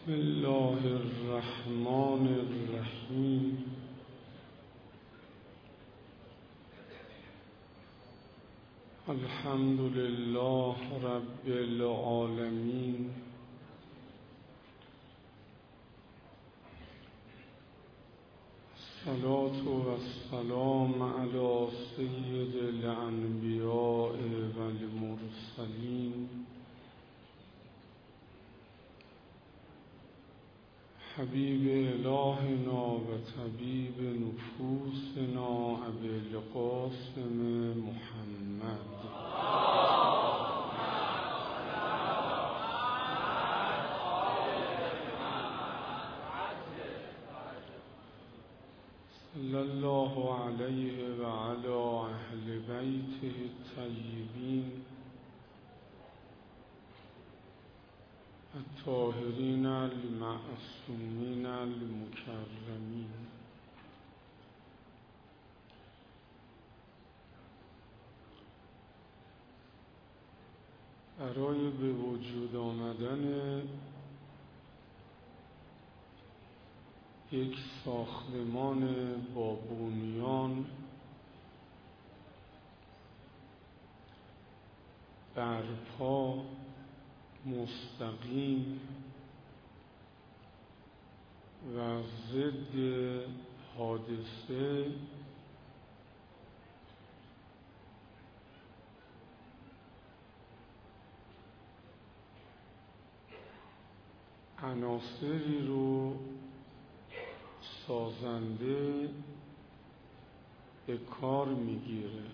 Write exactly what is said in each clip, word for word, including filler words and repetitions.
بسم الله الرحمن الرحیم. الحمد لله رب العالمین. الصلاة والسلام علی سید الانبیاء والمرسلین حبیب الهنا و طبیب نفوسنا ابی القاسم محمد صلی الله علیه و علی اهل بیته الطیبین الطاهرین المعصومین المکرمین. برای به وجود آمدن یک ساختمان با بنیان برپا، مستقیم و ضد حادثه عناصری رو سازنده به کار میگیره.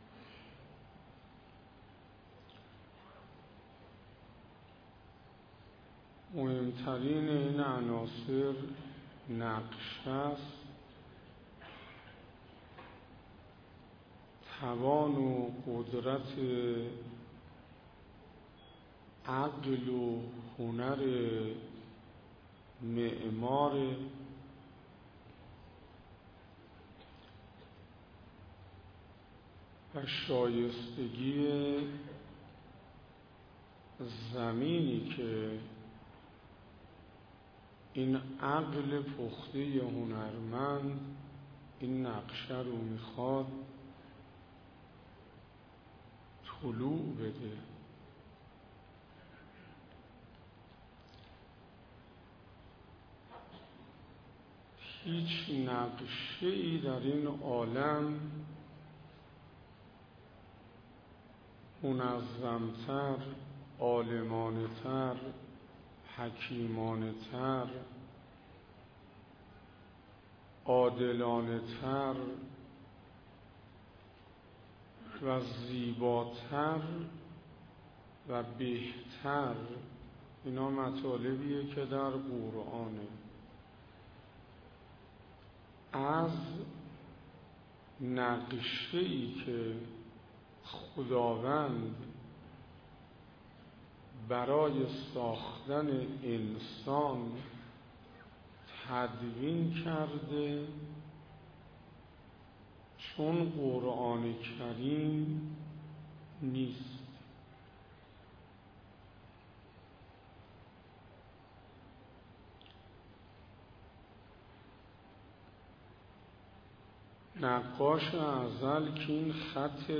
مهمترین این عناصر نقش است، توان و قدرت عقل و هنر معمار و شایستگی زمینی که این عقل پخته هنرمند این نقشه رو میخواد طلوع بده. هیچ نقشه‌ای در این عالم منظمتر، عالمانه‌تر، حکیمانه‌تر، عادلانه‌تر و زیباتر و بهتر، اینا مطالبیه که در قرآنه، از نقشه‌ای که خداوند برای ساختن انسان تدوین کرده، چون قرآن کریم نیست. نقاش ازل که این خط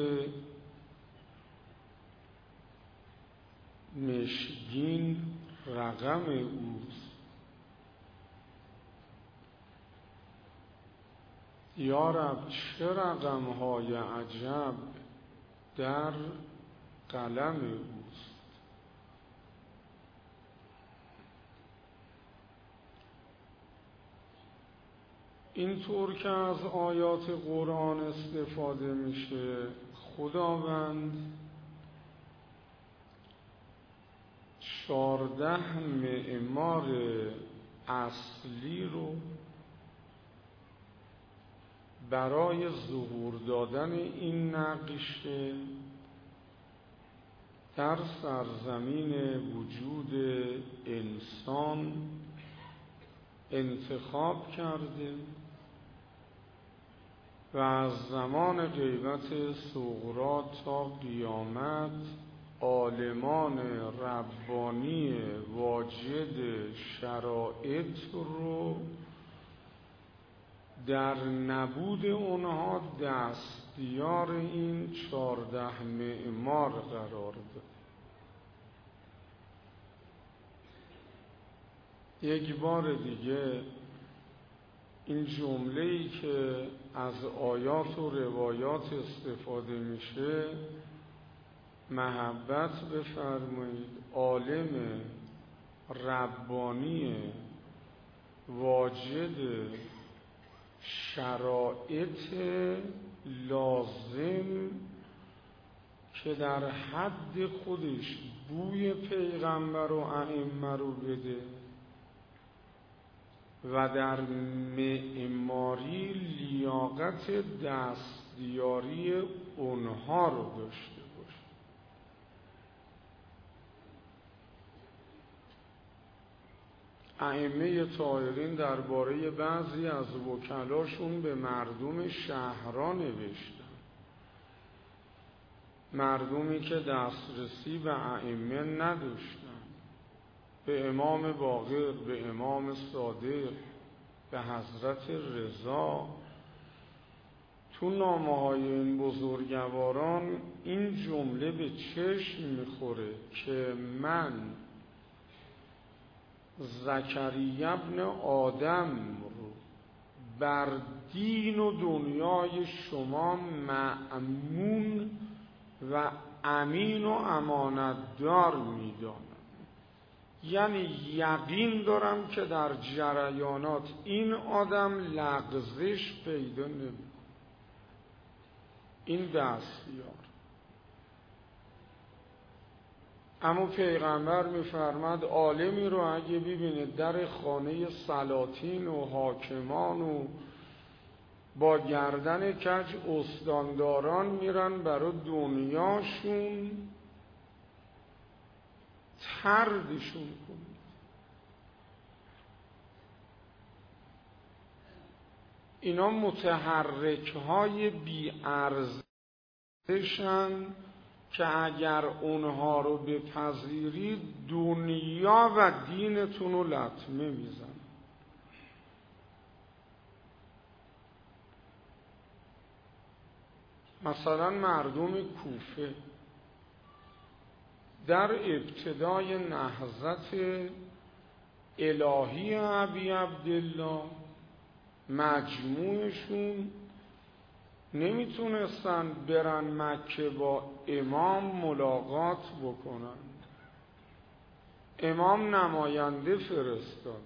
مشگین رقم اوست، یا رب چه رقم‌های عجب در قلم اوست. اینطور که از آیات قرآن استفاده میشه، خداوند چهارده معمار اصلی رو برای ظهور دادن این نقشه در سرزمین وجود انسان انتخاب کرده و از زمان غیبت صغری تا قیامت عالمان ربانی واجد شرایط رو در نبود اونها دستیار این چهارده معمار قرار داد. یک بار دیگه این جمله‌ای که از آیات و روایات استفاده میشه، محبت بفرمایید، عالم ربانی واجد شرایط لازم که در حد خودش بوی پیغمبر و ائمه رو بده و در معماری لیاقت دستیاری اونها رو داشته باشه. ائمه طاهرین درباره بعضی از وکلاشون به مردم شهرها نوشتن، مردمی که دسترسی به ائمه نداشتن، به امام باقر، به امام صادق، به حضرت رضا. تو نامه‌های این بزرگواران این جمله به چشم میخوره که من زکریا ابن آدم رو بر دین و دنیای شما مأمون و امین و امانتدار میدانم، یعنی یقین دارم که در جریانات این آدم لغزش پیدا نمی‌کنه. این دستیار. اما پیغمبر می‌فرماد عالمی رو اگه ببینید در خانه سلاطین و حاکمان و با گردن کج استانداران میرن برای دنیاشون، طردشون کنید. اینا متحرک‌های بی‌ارزشن که اگر اونها رو بپذیرید دنیا و دینتون رو لطمه میزن. مثلا مردم کوفه در ابتدای نهضت الهی ابی عبدالله مجموعشون نمیتونستن برن مکه با امام ملاقات بکنن. امام نماینده فرستاد،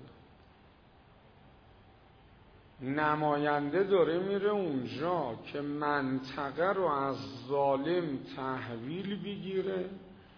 نماینده داره میره اونجا که منطقه رو از ظالم تحویل بگیره،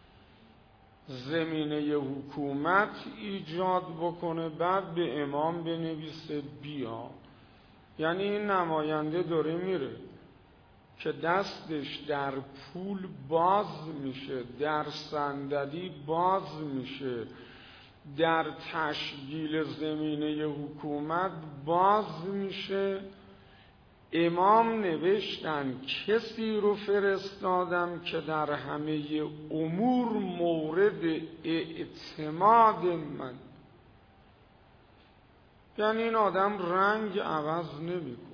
زمینه حکومت ایجاد بکنه، بعد به امام بنویسه بیا. یعنی این نماینده داره میره که دستش در پول باز میشه، در صندلی باز میشه، در تشکیل زمینه حکومت باز میشه. امام نوشتن کسی رو فرستادم که در همه امور مورد اعتماد من، یعنی این آدم رنگ عوض نمیکنه،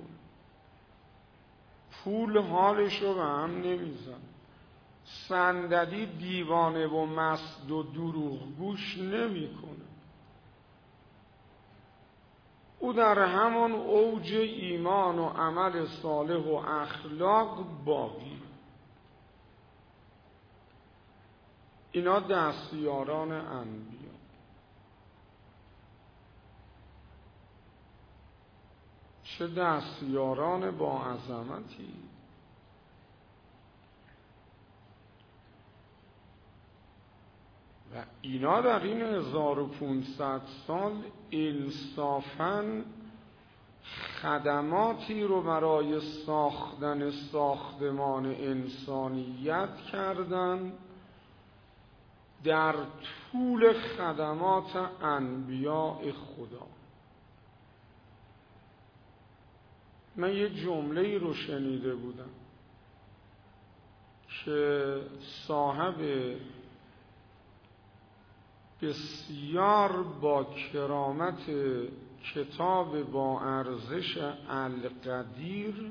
پول حالش رو به هم نمیزن، صندلی دیوانه و مست و دروغگوش نمیکنه. او در همان اوج ایمان و عمل صالح و اخلاق باقی. اینا دستیاران انبیا. چه دستیاران با عظمتی. و اینا در این هزار و پونصد سال انصافاً خدماتی رو برای ساختن ساختمان انسانیت کردن در طول خدمات انبیاء خدا. من یه جمله‌ای رو شنیده بودم که صاحب بسیار با کرامت کتاب با ارزش القدیر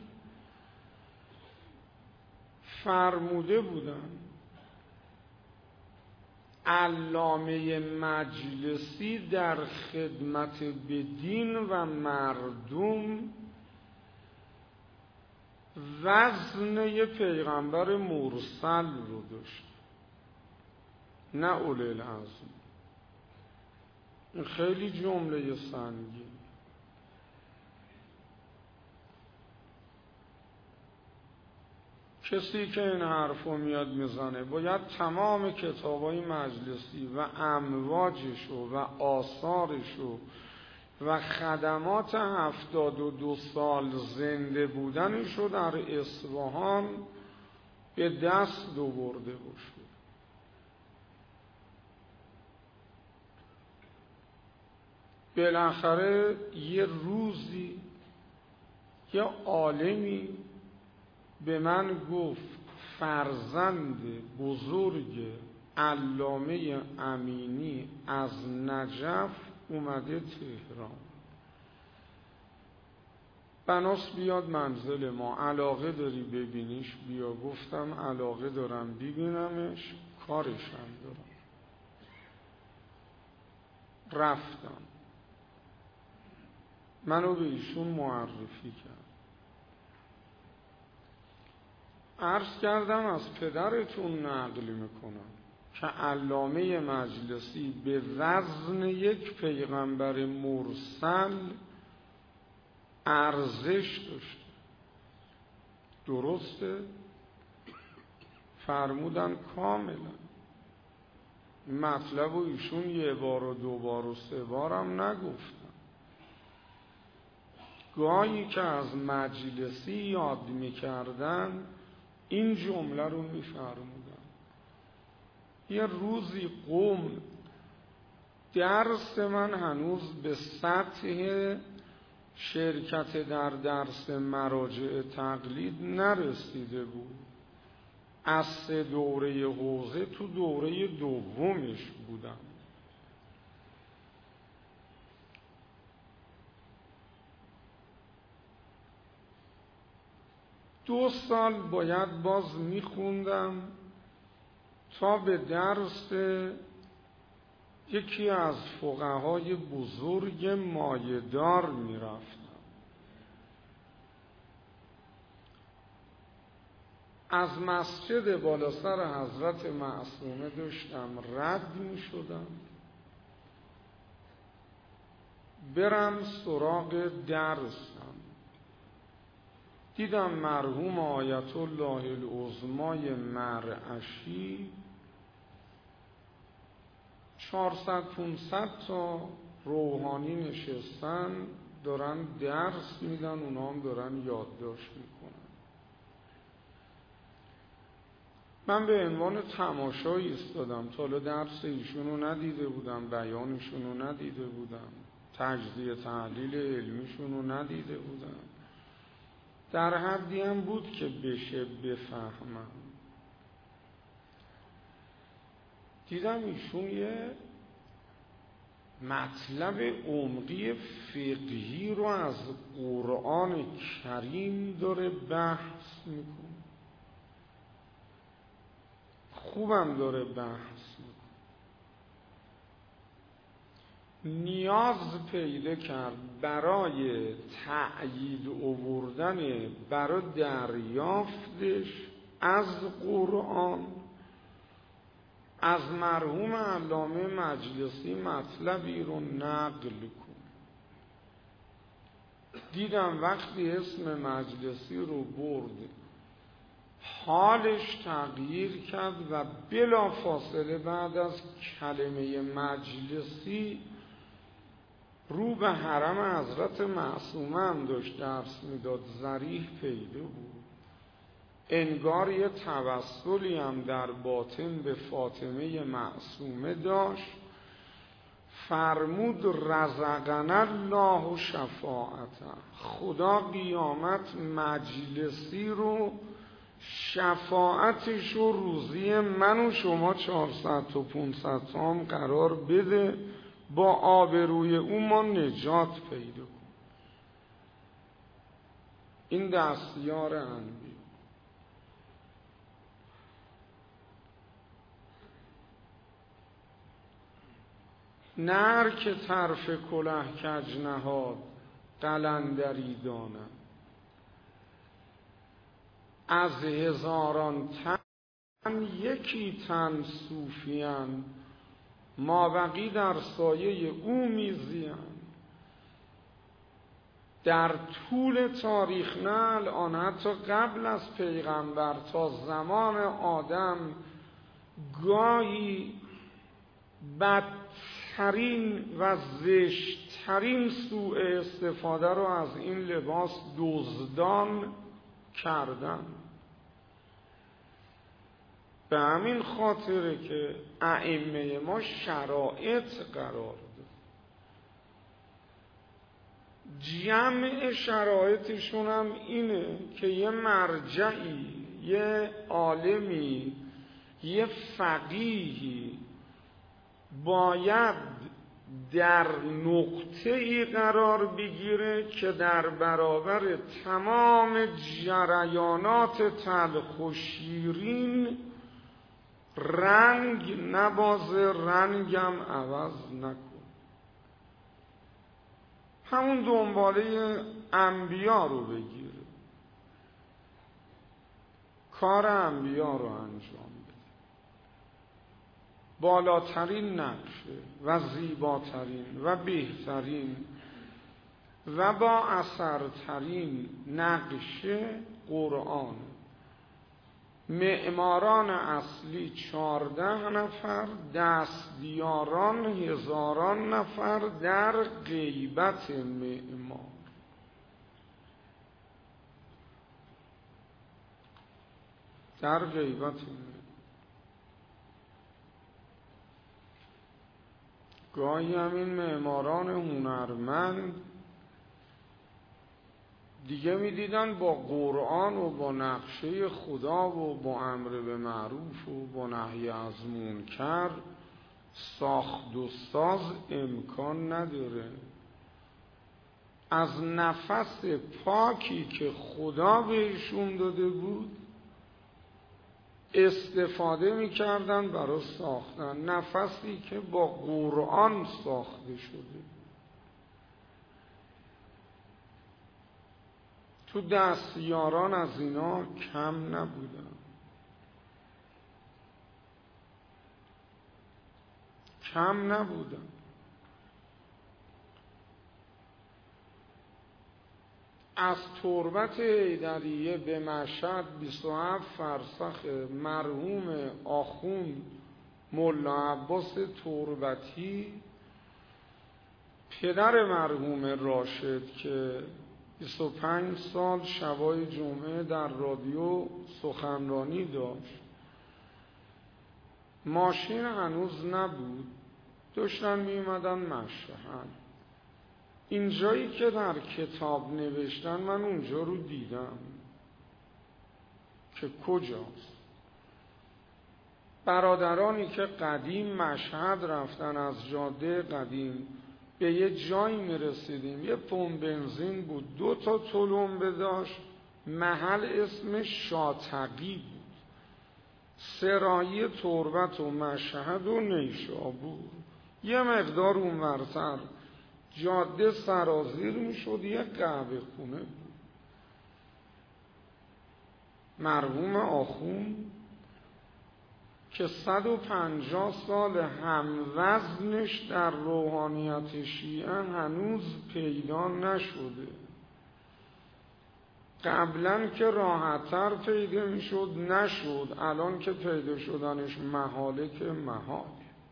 فرموده بودند علامه مجلسی در خدمت به دین و مردم وزن یه پیغمبر مرسل رو داشت، نه اولی العزم. این خیلی جمله سنگین. کسی که این حرفو میاد میزنه باید تمام کتابای مجلسی و امواجشو و آثارشو و خدمات هفتاد و دو سال زنده بودنشو در اصفهان به دست آورده باشه. بالاخره یه روزی یه عالمی به من گفت فرزند بزرگ علامه امینی از نجف اومده تهران، بناس بیاد منزل ما، علاقه داری ببینیش؟ بیا. گفتم علاقه دارم ببینمش، کارشم دارم. رفتم، منو به ایشون معرفی کرد. عرض کردم از پدرتون نقل میکنم که علامه مجلسی به وزن یک پیغمبر مرسل ارزش داشته. درسته؟ فرمودن کاملا. مطلب و ایشون یه بار و دو بار و سه بارم نگفتن. گاهی که از مجلسی یاد میکردن این جمله رو میفرمودن. یه روزی قوم، درس من هنوز به سطح شرکت در درس مراجع تقلید نرسیده بود، از سه دوره حوزه تو دوره دومش بودم. دو سال باید باز میخوندم تا به درس یکی از فقهای بزرگ مایه‌دار میرفتم. از مسجد بالا سر حضرت معصومه داشتم رد میشدم برم سراغ درسم. دیدم مرحوم آیت الله العظمای مرعشی چهارصد پانصد تا روحانی نشستن دارن درس میدن، اونا هم دارن یادداشت میکنن. من به عنوان تماشایی ایستادم، تا حالا درس ایشونو ندیده بودم، بیانشونو ندیده بودم، تجزیه تحلیل علمیشونو ندیده بودم. در حدی هم بود که بشه بفهمم. دیدم ایشون یه مطلب عمقی فقهی رو از قرآن کریم داره بحث میکنه، خوبم داره بحث میکنه. نیاز پیدا کرد برای تأیید آوردن برای دریافتش از قرآن از مرحوم علامه مجلسی مطلبی رو نقل کن. دیدم وقتی اسم مجلسی رو برد حالش تغییر کرد و بلا فاصله بعد از کلمه مجلسی رو به حرم حضرت معصومه هم داشت درس میداد. ذریح پیدا بود، انگار یه توسلی هم در باطن به فاطمه معصومه داشت. فرمود رزقنا الله شفاعته، خدا قیامت مجلسی رو شفاعتش و روزی من و شما چهارصد تا پانصد تا هم قرار بده، با آبروی او ما نجات پیدا کنیم. این دستیار انبیا. نر که طرف کله کج نهاد قلندری داند، از هزاران تن یکی تن صوفیان، مابقی در سایه او میزیان. در طول تاریخ نه الان، حتی قبل از پیغمبر تا زمان آدم، گاهی بدترین و زشتترین سوء استفاده رو از این لباس دزدان کردن. به همین خاطره که ائمه ما شرایط قرار داد، جمع شرایطشون هم اینه که یه مرجعی، یه عالمی، یه فقیهی باید در نقطه‌ای قرار بگیره که در برابر تمام جریانات تلخ و شیرین رنگ نبازه، رنگم عوض نکن. همون دنباله انبیا رو بگیره، کار انبیا رو انجام بده، بالاترین نقشه و زیباترین و بهترین و با اثرترین نقشه قرآن. معماران اصلی چهارده نفر، دستیاران هزاران نفر در غیبت معمار. در غیبت معمار گاهی همین معماران هنرمند دیگه میدیدن با قرآن و با نقشه خدا و با امر به معروف و با نهی از منکر ساخت و ساز امکان نداره. از نفس پاکی که خدا بهشون داده بود استفاده میکردن برای ساختن، نفسی که با قرآن ساخته شده. تو دستیاران از اینا کم نبودن. کم نبودن. از تربت حیدریه به مشهد بیست و هفت فرسخ، مرحوم آخوند ملا عباس تربتی پدر مرحوم راشد که بیست و پنج سال شبای جمعه در رادیو سخنرانی داشت، ماشین هنوز نبود، داشتن می اومدن مشهد. اینجایی که در کتاب نوشتن من اونجا رو دیدم که کجاست. برادرانی که قدیم مشهد رفتن، از جاده قدیم به یه جایی میرسیدیم، یه پمپ بنزین بود، دو تا تلمبه داشت، محل اسمش شاطقی بود، سرایی تربت و مشهد و نیشابور. یه مقدار اونورتر جاده سرازیر میشد، یه قهوه خونه بود. مرحوم آخوند که صد و پنجاه سال هموزنش در روحانیت شیعه هنوز پیدا نشده. قبلا که راحت‌تر پیدا میشد نشد، الان که پیدا شدنش محاله که محال.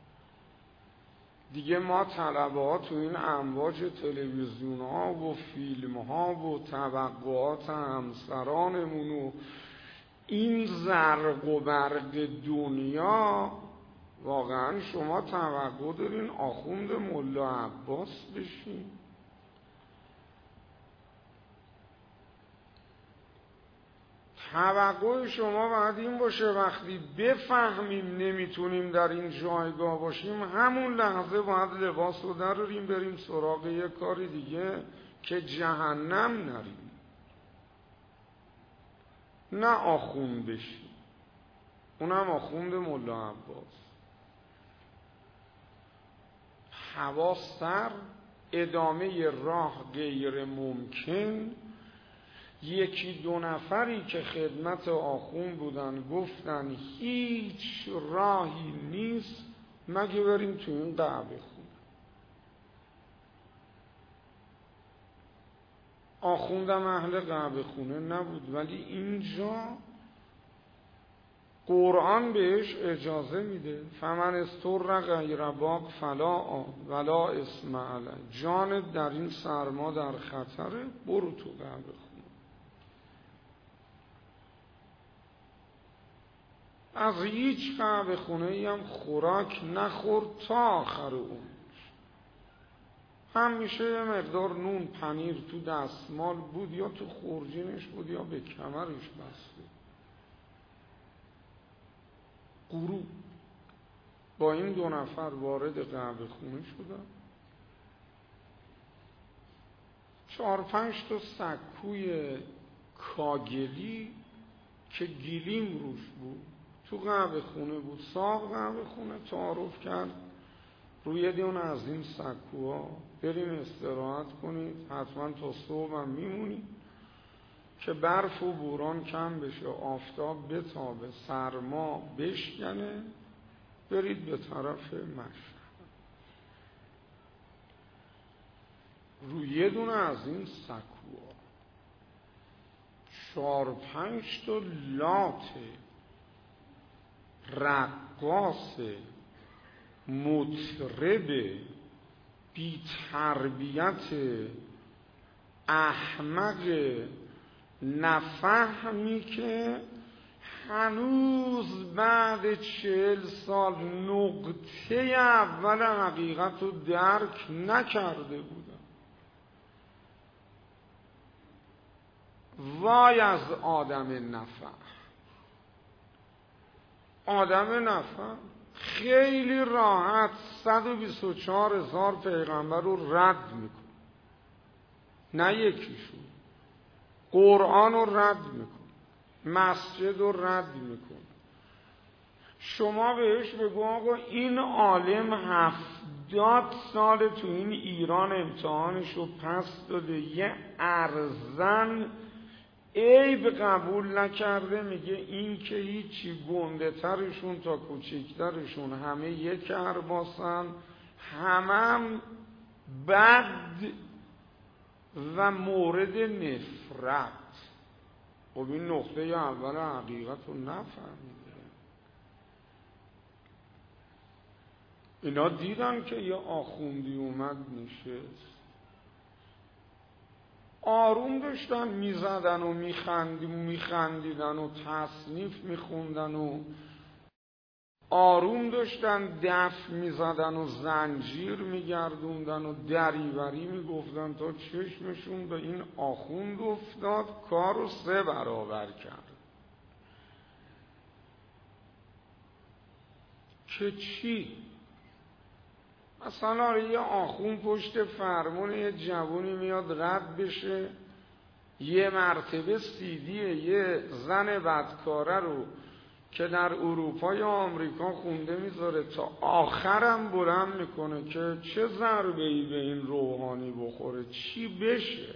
دیگه ما طلبه ها تو این امواج تلویزیون ها و فیلم ها و توقعات همسرانمون و این زرق و برق دنیا، واقعا شما توقع دارین آخوند ملا عباس بشین؟ توقع شما باید این باشه وقتی بفهمیم نمیتونیم در این جایگاه باشیم همون لحظه باید لباس رو دراریم بریم سراغ یه کار دیگه که جهنم نریم، نه آخوند بشیم، اونم آخوند ملا عباس. هوا سر، ادامه راه غیر ممکن. یکی دو نفری که خدمت آخوند بودن گفتن هیچ راهی نیست مگه بریم تو این قعبه خونه. آخوندم اهل قعبه خونه نبود، ولی اینجا قرآن بهش اجازه میده فمن استر غیر باغ فلا ولا اسم علیه، جانت در این سرما در خطره، برو تو قعبه خونه. از هیچ قعبه خونه ای هم خوراک نخور تا آخر اون. همیشه یه مقدار نون پنیر تو دستمال بود، یا تو خورجینش بود یا به کمرش بسته. غروب با این دو نفر وارد قعبه خونه شدن. چهار پنج تا سکوی کاگلی که گیلیم روش بود تو قعبه خونه بود. صاحب قعبه خونه تعارف کرد روی دیون از این سکوها بریم استراحت کنید، حتما تا صبح هم میمونید که برف و بوران کم بشه، آفتاب بتابه، سرما بشکنه، برید به طرف مشهد. روی یه دونه از این سکوها چهار پنج تا لات رقاص مطرب بی تربیت احمق نفهمی که هنوز بعد چهل سال نقطه اول حقیقت رو درک نکرده بودن. وای از آدم نفهم. آدم نفهم خیلی راحت صد و بیست و چهار هزار پیغمبر رو رد میکن، نه یکیشون. قرآن رو رد میکن، مسجد رو رد میکن. شما بهش بگو آقا این عالم هفتاد سال تو این ایران امتحانش رو پس داده، یه ارزن عیب قبول نکرده، میگه این که هیچی، گنده ترشون تا کوچکترشون همه یک ارباسن، همم بد و مورد نفرت. خب این نقطه اول حقیقت رو نفهمیده. اینا دیدن که یه آخوندی اومد نشست، آروم داشتن میزدن و میخندیدن و تصنیف میخوندن و آروم داشتن دف میزدن و زنجیر میگردوندن و دریوری میگفتن تا چشمشون به این آخوند افتاد، کار رو سه برابر کرد. که چی؟ مثلا یه آخوند پشت فرمون یه جوونی میاد رد بشه، یه مرتبه سیدی یه زن بدکاره رو که در اروپا یا آمریکا خونده میذاره تا آخرم بلند میکنه که چه ضربه ای به این روحانی بخوره، چی بشه.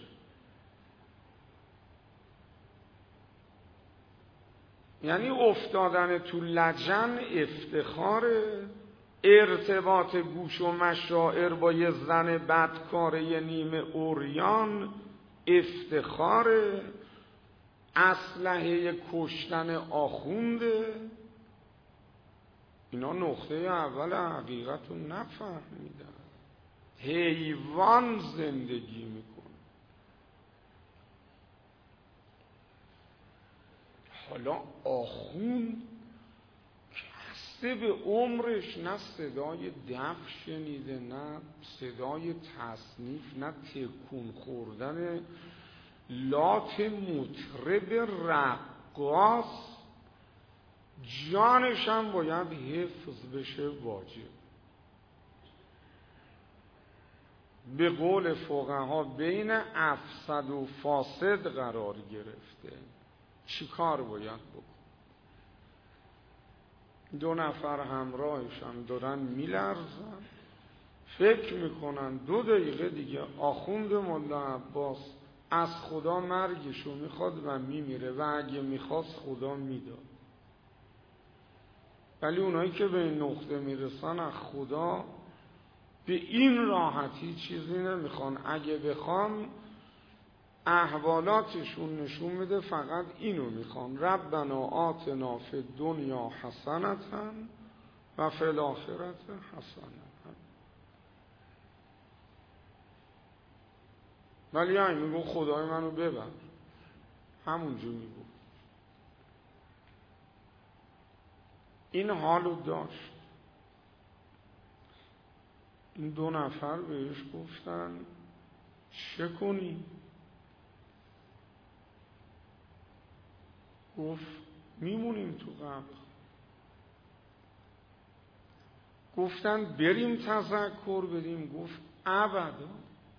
یعنی افتادن تو لجن افتخاره، ارتباط گوش و مشاعر با یه زن بدکاره نیمه اوریان افتخاره، اسلحه کشتن آخونده. اینا نقطه اول حقیقت رو نفهمیدن. حیوان زندگی میکنه. حالا آخوند کسته به عمرش نه صدای دف شنیده، نه صدای تصنیف، نه تکون خوردن لات مطرب رقاص جانش هم باید حفظ بشه واجب. به قول فقها بین افسد و فاسد قرار گرفته. چی کار باید بکن؟ دو نفر همراهشان دارن میلرزن، فکر میکنن دو دقیقه دیگه آخوند ملا عباس از خدا مرگشو میخواد و میمیره و اگه میخواست خدا میداد. ولی اونایی که به این نقطه میرسن از خدا به این راحتی چیزی نمیخوان. اگه بخوان احوالاتشون نشون میده فقط اینو میخوان: ربنا آتنا فی الدنیا حسنة و فی الاخرة حسنة. ولی این میگو خدای منو ببر، همونجور میگو. این حالو داشت. این دو نفر بهش گفتن چه کنی؟ گفت میمونیم تو قبر. گفتن بریم تذکر بدیم. گفت ابدا،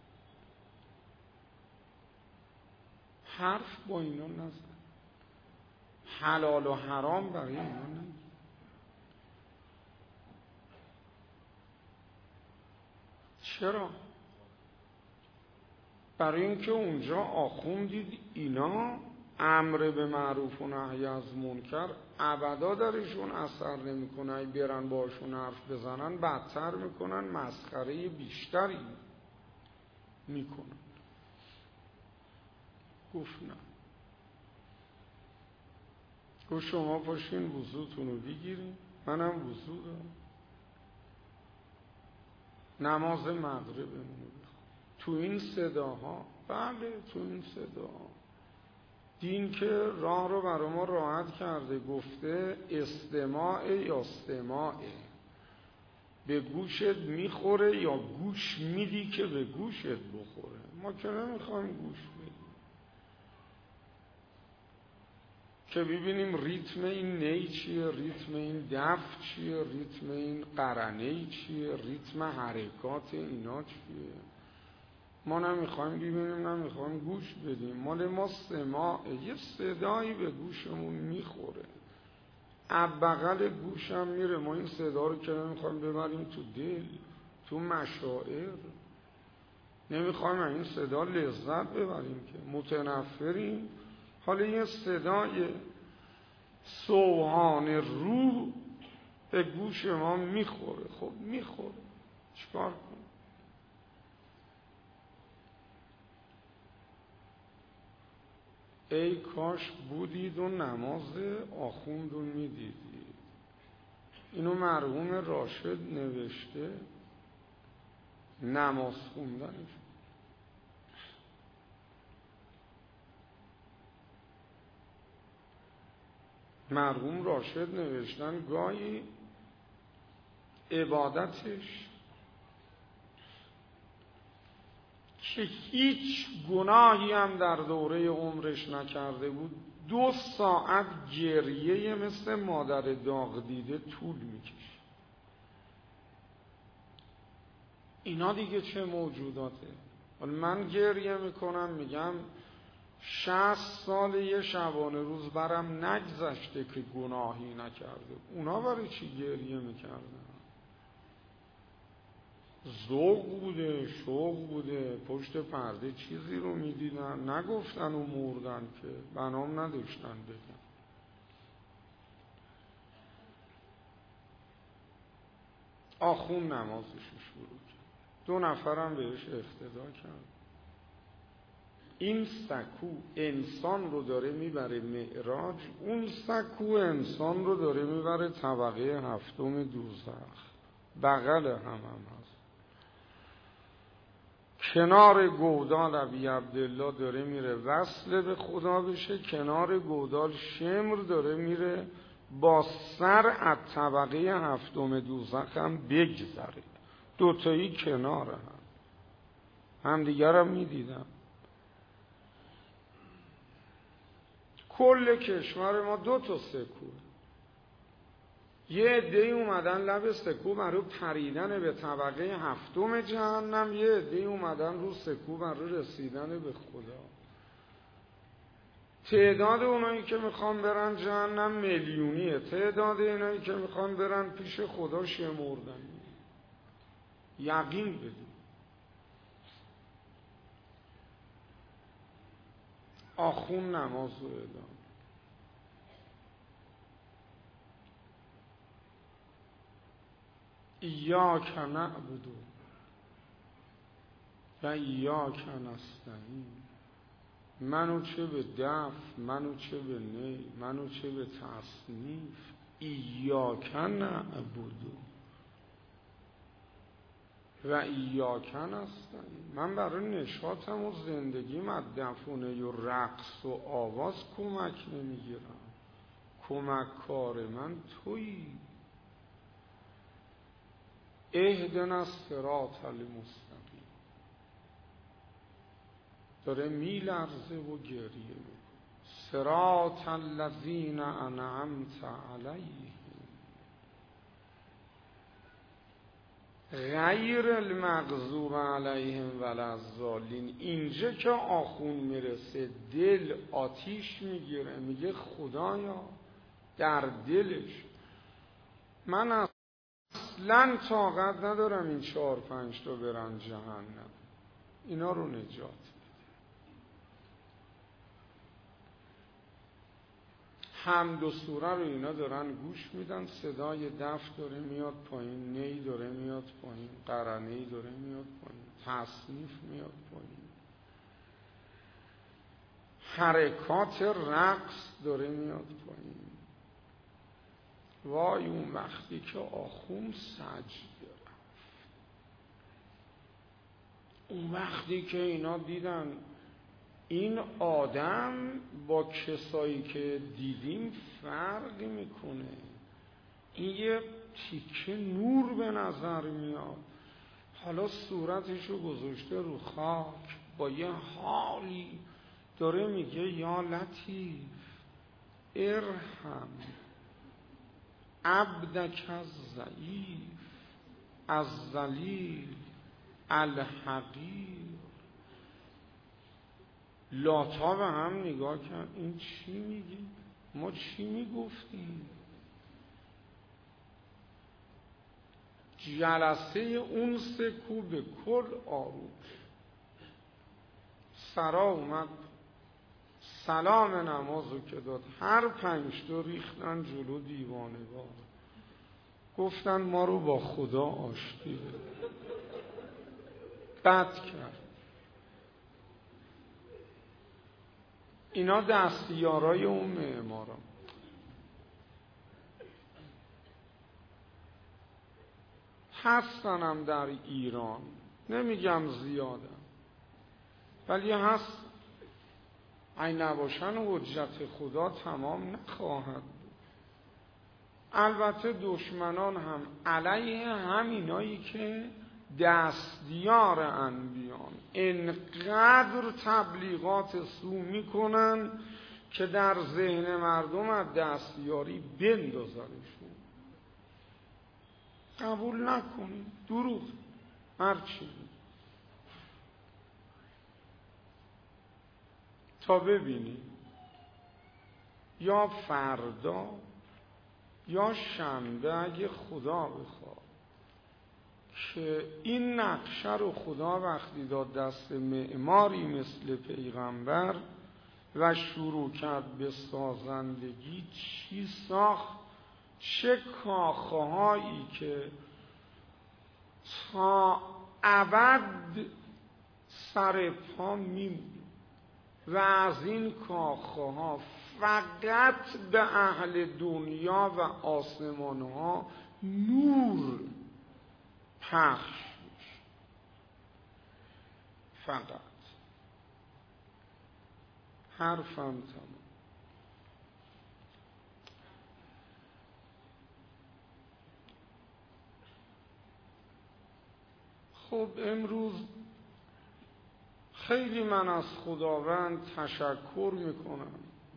حرف با اینا نزن، حلال و حرام برای اینا نگی. چرا؟ برای اینکه اونجا آخوند دید اینا امر به معروف و نهی از منکر ابدا درشون اثر نمیکنه. ای برن باشون حرف بزنن بدتر میکنن، مسخره بیشتری میکنن. گفت نه. گفت شما پاشین وضوتون رو بگیرین، منم وضو دارم، نماز مغربمون رو بخون. تو این صداها، بله تو این صداها دین که راه رو برای ما راحت کرده. گفته استماع یا استماعه، به گوشت میخوره یا گوش میدی که به گوشت بخوره. ما که نمیخوایم گوش بدیم که ببینیم ریتم این نی چیه، ریتم این دف چیه، ریتم این قرنه چیه، ریتم حرکات اینا چیه. ما نمیخوایم ببینیم، نمیخوایم گوش بدیم. مال ما سماع، یه صدایی به گوشمون میخوره، بغل گوشم میره. ما این صدا رو که نمیخوایم ببریم تو دل، تو مشاعر. نمیخوایم این صدا لذت ببریم که متنفریم. حالا یه صدای سوهان روح به گوش ما میخوره. خب میخوره، چیکار کنیم؟ ای کاش بودید و نماز آخوند رو میدیدید. اینو مرحوم راشد نوشته، نماز خوندنش. مرحوم راشد نوشتن گاهی عبادتش که هیچ گناهی هم در دوره عمرش نکرده بود، دو ساعت گریه مثل مادر داغ دیده طول میکشه. اینا دیگه چه موجوداته؟ من گریه میکنم میگم شصت سال یه شبانه روز برم نگذشته که گناهی نکرده. اونا برای چی گریه میکردن؟ ذوق بوده، شوق بوده، پشت پرده چیزی رو میدیدن، نگفتن و مردن که بنام نداشتن بگن. آخون نمازش شروع کرد، دو نفرم بهش اقتدا کرد. این سکو انسان رو داره میبره معراج، اون سکو انسان رو داره میبره طبقه هفتم دوزخ، بغل هم هم هست. کنار گودال ابی عبدالله داره میره وصل به خدا بشه، کنار گودال شمر داره میره با سر از طبقه هفتم دوزخ هم بگذره. دوتایی کنار هم هم دیگر هم میدیدم. کل کشور ما دو تا سکو، یه عده‌ای اومدن لب سکو برای پریدن به طبقه هفتم جهنم، یه عده‌ای اومدن رو سکو برای رسیدن به خدا. تعداد اونایی که میخوان برن جهنم میلیونیه، تعداد اینایی که میخوان برن پیش خدا شمردنی. یقین بدید. آخون نماز رو ادام، ایاک نعبد و ایاک نستعین، منو چه به دف، منو چه به نی، منو چه به تصنیف، ایاک نعبد و ایاک نستعین. من برای نشاطم و زندگیم از دفونه و رقص و آواز کمک نمیگیرم، کمک کار من تویی. اهدنا الصراط المستقیم. داره میلرزه و گریه میکنه. صراط الذین انعمت علیهم غیر المغضوب علیهم ولا الضالین. اینجا که آخون میرسه دل آتیش میگیره، میگه خدایا در دلش من اصلا طاقت ندارم این چهار پنج تا برن جهنم، اینا رو نجات بده. حمد و سوره رو اینا دارن گوش میدن، صدای دف داره میاد پایین، نی داره میاد پایین، قرنه‌ای داره میاد پایین، تصنیف میاد پایین، حرکات رقص داره میاد پایین. وای اون وقتی که آخون سجده رفت، اون وقتی که اینا دیدن این آدم با کسایی که دیدیم فرق میکنه، این یه تیکه نور به نظر میاد، حالا صورتشو گذاشته رو خاک با یه حالی داره میگه یا لطیف ارحم عبدک الضعیف الذلیل الحقیر. لاتا به هم نگاه کرد، این چی میگی؟ ما چی میگفتیم؟ جلسه اون سکو به کل آروم. سرا اومد سلام نمازو که داد، هر پنج تا ریختن جلو دیوانه‌وار، گفتن ما رو با خدا آشتی بده. بد کرد. اینا دستیارای اون معماران. هستنم در ایران، نمیگم زیادم، ولی هست. این نباشن حجت خدا تمام نخواهد بود. البته دشمنان هم علیه همینایی که دستیار انبیان، انقدر تبلیغات سو میکنن که در ذهن مردم از دستیاری بندازنشون. قبول نکنید، دروغ هرچی. تا ببینید یا فردا یا شنبه اگه خدا بخواد که این نقشه رو خدا وقتی داد دست معماری مثل پیغمبر و شروع کرد به سازندگی، چی ساخت، چه کاخه هایی که تا ابد سر پا میمونه و از این کاخه ها فقط به اهل دنیا و آسمان ها نور پخش میشه. فقط. حرفم تمام. خب امروز خیلی من از خداوند تشکر میکنم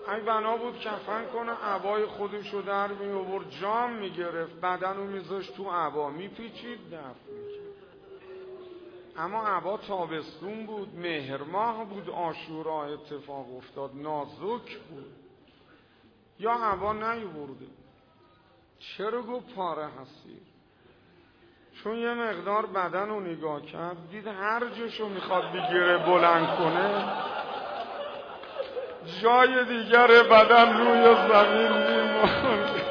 اگه بنا بود کفن کنه عبای خودشو در می آورد، جام میگرفت، بدن رو میذاشت تو عبا، میپیچید، دفن میکرد. اما عبا تابستون بود، مهر ماه بود، عاشورا اتفاق افتاد، نازک بود، یا عبا نیورده. چرا گفت پاره حسیر؟ چون یه مقدار بدن رو نگاه کرد، دید هر جاشو میخواد بگیره بلند کنه جای دیگر بدن روی زمین میموند.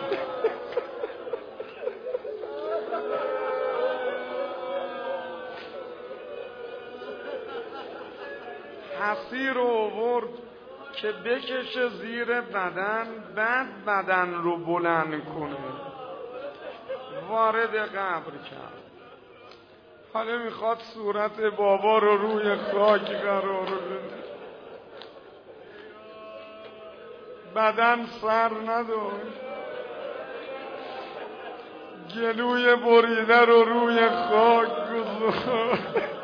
حسیر رو آورد که بکشه زیر بدن، بعد بدن رو بلند کنه، وارد قبر کرد. حالا میخواد صورت بابا رو روی خاک قرار بده. بدن سر نداشت، گلوی بریده رو روی خاک گذاشت.